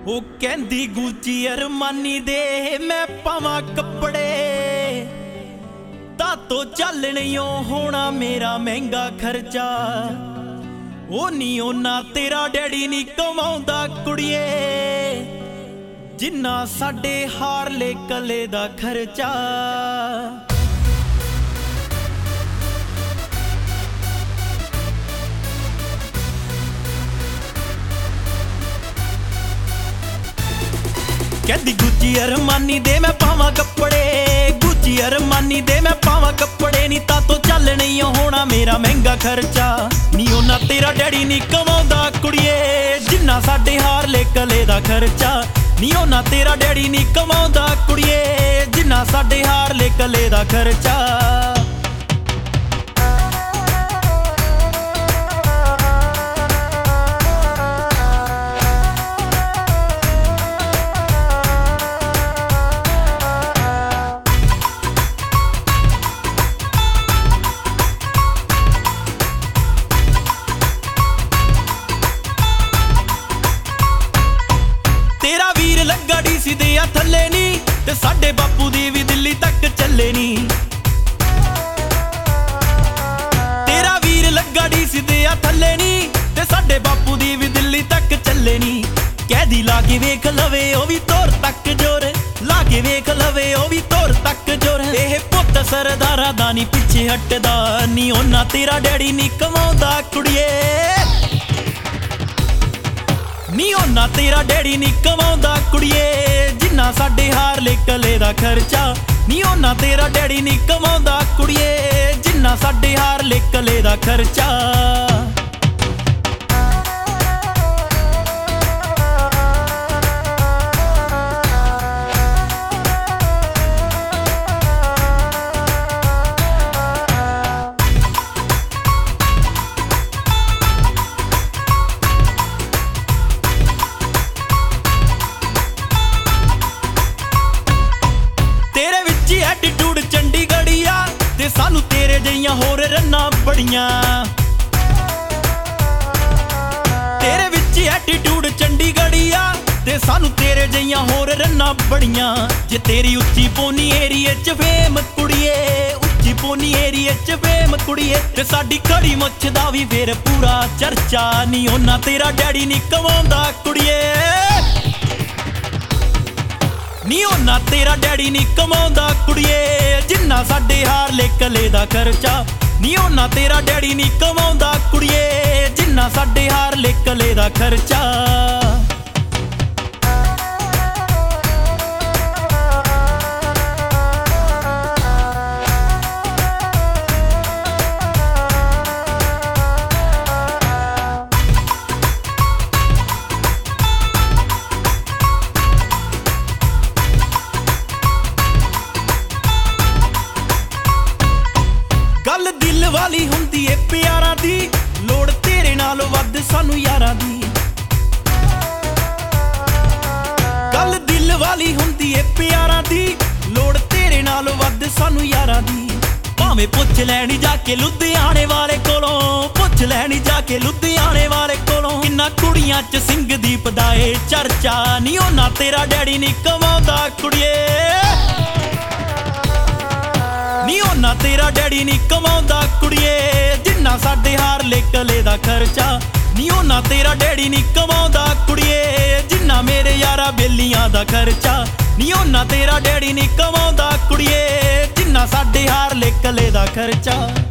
ਉਹ ਕਹਿੰਦੀ ਗੁੱਚੀ ਅਰਮਾਨੀ ਦੇ ਮੈਂ ਪਾਵਾਂ ਕੱਪੜੇ ਤਾਂ ਤੋ ਚੱਲਣਿਓ ਹੋਣਾ ਮੇਰਾ ਮਹਿੰਗਾ ਖਰਚਾ। ਉਹ ਨੀ ਉਹਨਾਂ ਤੇਰਾ ਡੈਡੀ ਨੀ ਕਮਾਉਂਦਾ ਕੁੜੀਏ ਜਿੰਨਾ ਸਾਡੇ ਹਾਰਲੇ ਕਲੇ ਦਾ ਖਰਚਾ। कहती गुच्ची अरमानी दे मैं पावां कपड़े, गुच्ची अरमानी दे मैं पावां कपड़े नी ता तो चल नहीं होना मेरा महंगा खर्चा। नी ओना तेरा डैडी नी कमाउंदा कुड़िए जिन्ना साडे हारले कले दा खर्चा। नी ओना तेरा डैडी नी कमाउंदा कुड़िए जिन्ना साडे हारले कले दा खर्चा। ਲੱਗਾ ਡੀਸੀ ਦੇ ਆ ਥੱਲੇ ਨੀ ਤੇ ਸਾਡੇ ਬਾਪੂ ਦੀ ਵੀ ਦਿੱਲੀ ਤੱਕ ਚੱਲੇ ਨੀ। ਤੇਰਾ ਵੀਰ ਲੱਗਾ ਡੀਸੀ ਦੇ ਆ ਥੱਲੇ ਨੀ ਤੇ ਸਾਡੇ ਬਾਪੂ ਦੀ ਵੀ ਦਿੱਲੀ ਤੱਕ ਚੱਲੇ ਨੀ। ਕਹਿਦੀ ਲਾ ਕੇ ਵੇਖ ਲਵੇ ਉਹ ਵੀ ਤੋਰ ਤੱਕ ਜੋਰ, ਲਾ ਕੇ ਵੇਖ ਲਵੇ ਉਹ ਵੀ ਤੋਰ ਤੱਕ ਜੋਰ। ਇਹ ਪੁੱਤ ਸਰਦਾਰਾਂ ਦਾ ਨੀ ਪਿੱਛੇ ਹਟਦਾ ਨੀ ਉਹਨਾਂ ਤੇਰਾ ਡੈਡੀ ਨੀ ਕਮਾਉਂਦਾ ਕੁੜੀਏ। ਨੀ ਉਹਨਾਂ ਤੇਰਾ ਡੈਡੀ ਨੀ ਕਮਾਉਂਦਾ ਕੁੜੀਏ ਜਿੰਨਾ ਸਾਡੇ ਹਾਰਲੇ ਕਲੇ ਦਾ ਖਰਚਾ। ਨੀ ਉਹਨਾਂ ਤੇਰਾ ਡੈਡੀ ਨੀ ਕਮਾਉਂਦਾ ਕੁੜੀਏ ਜਿੰਨਾ ਸਾਡੇ ਹਾਰਲੇ ਕਲੇ ਦਾ ਖਰਚਾ। ਐਟੀਟਿਊਡ ਚੰਡੀਗੜ੍ਹੀ ਆ ਤੇ ਸਾਨੂੰ ਤੇਰੇ ਜਿਹੀਆਂ ਹੋਰ ਰੰਨਾਂ ਬੜੀਆਂ। ਤੇਰੇ ਵਿੱਚ ਐਟੀਟਿਊਡ ਚੰਡੀਗੜ੍ਹੀ ਆ ਤੇ ਸਾਨੂੰ ਤੇਰੇ ਜਿਹੀਆਂ ਹੋਰ ਰੰਨਾਂ ਬੜੀਆਂ। ਜੇ ਤੇਰੀ ਉੱਚੀ ਪੋਨੀ ਏਰੀਏ 'ਚ ਫੇਮ ਕੁੜੀਏ, ਉੱਚੀ ਪੋਨੀ ਏਰੀਏ 'ਚ ਫੇਮ ਕੁੜੀਏ ਤੇ ਸਾਡੀ ਖੜੀ ਮੁੱਛ ਦਾ ਵੀ ਫੇਰ ਪੂਰਾ ਚਰਚਾ। ਨੀ ਉਹਨਾਂ ਤੇਰਾ ਡੈਡੀ ਨੀ ਕਮਾਉਂਦਾ ਕੁੜੀਏ। ਨੀ ਉਹਨਾਂ ਤੇਰਾ ਡੈਡੀ ਨੀ ਕਮਾਉਂਦਾ ਕੁੜੀਏ ਜਿੰਨਾ ਸਾਡੇ ਹਾਰਲੇ ਕਲੇ ਦਾ ਖਰਚਾ। ਨੀ ਉਹਨਾਂ ਤੇਰਾ ਡੈਡੀ ਨੀ ਕਮਾਉਂਦਾ ਕੁੜੀਏ ਜਿੰਨਾ ਸਾਡੇ ਹਾਰਲੇ ਕਲੇ ਦਾ ਖਰਚਾ। ਗੱਲ ਦਿਲ ਵਾਲੀ ਹੁੰਦੀ ਏ ਪਿਆਰਾਂ ਦੀ, ਲੋੜ ਤੇਰੇ ਨਾਲੋਂ ਵੱਧ ਸਾਨੂੰ ਯਾਰਾਂ ਦੀ। ਗੱਲ ਦਿਲ ਵਾਲੀ ਹੁੰਦੀ ਏ ਪਿਆਰਾਂ ਦੀ, ਲੋੜ ਤੇਰੇ ਨਾਲੋਂ ਵੱਧ ਸਾਨੂੰ ਯਾਰਾਂ ਦੀ। ਭਾਵੇਂ ਪੁੱਛ ਲੈਣੀ ਜਾ ਕੇ ਲੁਧਿਆਣੇ ਵਾਲੇ ਕੋਲੋਂ, ਪੁੱਛ ਲੈਣੀ ਜਾ ਕੇ ਲੁਧਿਆਣੇ ਵਾਲੇ ਕੋਲੋਂ ਕਿੰਨਾ ਕੁੜੀਆਂ 'ਚ ਸਿੰਘਦੀਪ ਦਾ ਏ ਚਰਚਾ। ਨੀ ਉਹਨਾਂ ਤੇਰਾ ਡੈਡੀ ਨੀ ਕਮਾਉਂਦਾ ਕੁੜੀਏ। ਨੀ ਉਹਨਾਂ ਤੇਰਾ ਡੈਡੀ ਨੀ ਕਮਾਉਂਦਾ ਕੁੜੀਏ ਜਿੰਨਾ ਸਾਡੇ ਹਾਰਲੇ ਕਲੇ ਦਾ ਖਰਚਾ। ਨੀ ਉਹਨਾਂ ਤੇਰਾ ਡੈਡੀ ਨੀ ਕਮਾਉਂਦਾ ਕੁੜੀਏ ਜਿੰਨਾ ਮੇਰੇ ਯਾਰਾਂ ਬੇਲੀਆਂ ਦਾ ਖਰਚਾ। ਨੀ ਉਹਨਾਂ ਤੇਰਾ ਡੈਡੀ ਨੀ ਕਮਾਉਂਦਾ ਕੁੜੀਏ ਜਿੰਨਾ ਸਾਡੇ ਹਾਰਲੇ ਕਲੇ ਦਾ ਖਰਚਾ।